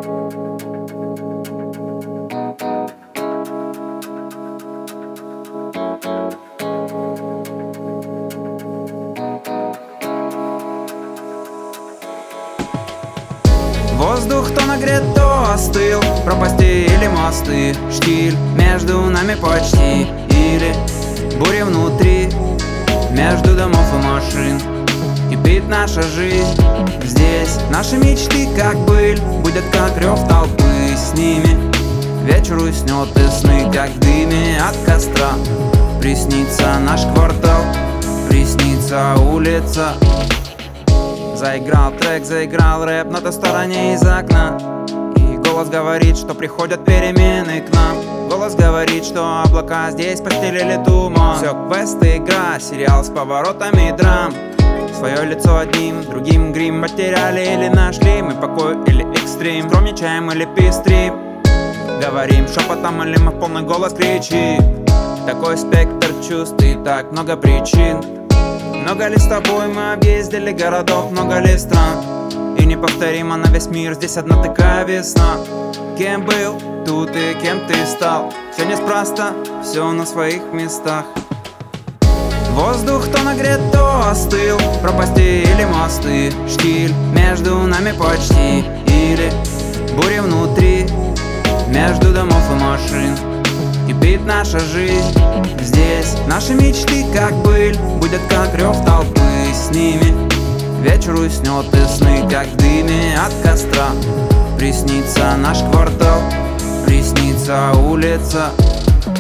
Воздух то нагрет, то остыл, пропасти или мосты, штиль между нами почти, или буря внутри, между домов и машин. Кипит наша жизнь здесь, наши мечты как быль, будет как рев толпы с ними. Вечер уснет и сны, как в дыме от костра. Приснится наш квартал, приснится улица. Заиграл трек, заиграл рэп на той стороне из окна. И голос говорит, что приходят перемены к нам. Голос говорит, что облака здесь постелили туман. Все квест, игра, сериал с поворотами драм. Свое лицо одним, другим грим. Потеряли или нашли мы покой или экстрим. Скромничаем или пестрим, говорим шепотом или мы в полный голос кричим. Такой спектр чувств и так много причин. Много ли с тобой мы объездили городов, много ли стран? И неповторимо на весь мир, здесь одна такая весна. Кем был тут и кем ты стал, все неспроста, все на своих местах. Воздух то нагрет, то остыл, пропасти или мосты, штиль между нами почти, или буря внутри, между домов и машин. Кипит наша жизнь здесь, наши мечты как быль, будет как рев толпы с ними. Вечер уснет и сны, как в дыме от костра. Приснится наш квартал, приснится улица.